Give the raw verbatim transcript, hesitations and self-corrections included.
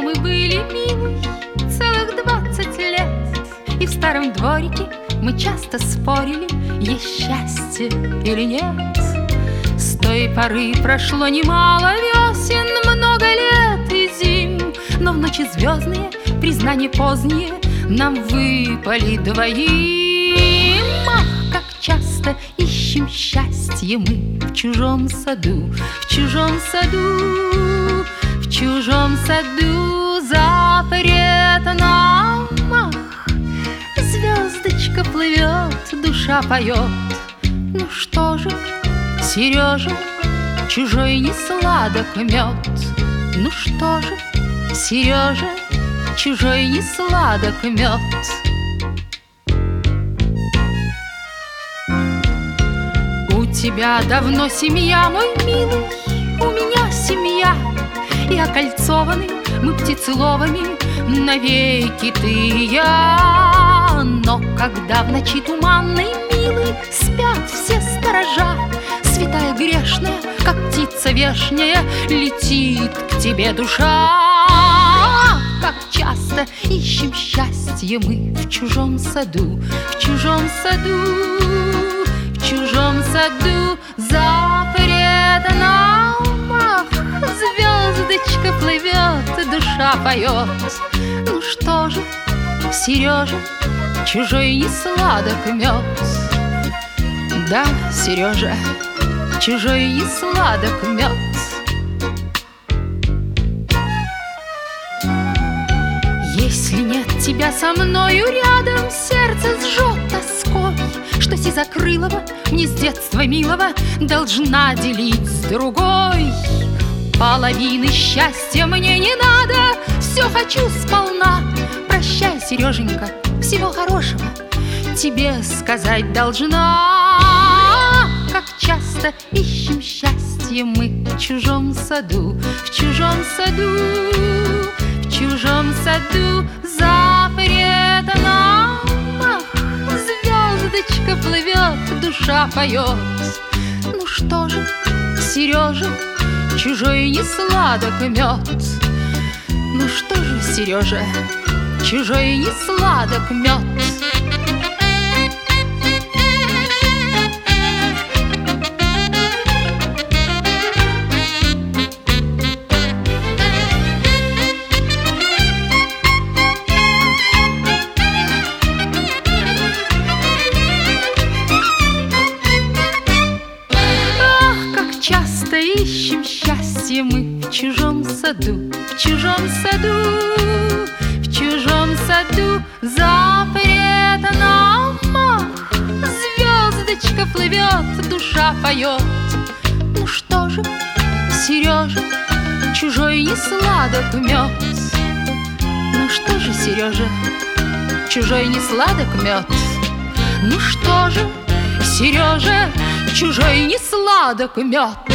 мы были милы целых двадцать лет, и в старом дворике мы часто спорили, есть счастье или нет. С той поры прошло немало весен, много лет и зим, но в ночи звездные, признания поздние, нам выпали двоим. Ах, как часто ищем счастье мы в чужом саду, в чужом саду, в чужом саду запретном. Ах, звездочка плывет, душа поет. Ну что же, Сережа, чужой не сладок мед. Ну что же, Сережа, чужой не сладок мед. У тебя давно семья, мой милый, у меня семья, и окольцованы мы птицеловыми навеки ты и я. Но когда в ночи туманной, милый, спят все сторожа, святая грешная, как птица вешняя, летит к тебе душа. Как часто ищем счастье мы в чужом саду, в чужом саду, в чужом саду запретном. Ах, звездочка плывет, душа поет. Ну что же, Сережа, чужой не сладок мед. Да, Сережа, чужой не сладок мед. Если нет тебя со мною рядом, сердце сжет тоской, что сизокрылого мне с детства милого должна делить с другой. Половины счастья мне не надо, все хочу сполна. Прощай, Сереженька, всего хорошего тебе сказать должна. Как часто ищем счастье мы в чужом саду, в чужом саду, в чужом саду запретном. Ах, звездочка плывет, душа поет. Ну что же, Сережа, чужой не сладок мед. Ну что же, Сережа, чужой не сладок мед. Часто ищем счастье мы в чужом саду, в чужом саду, в чужом саду запретном. Ах, звездочка плывет, душа поет. Ну что же, Сережа, чужой не сладок мед. Ну что же, Сережа, чужой не сладок мед. Ну что же, Сережа, чужой не сладок мед.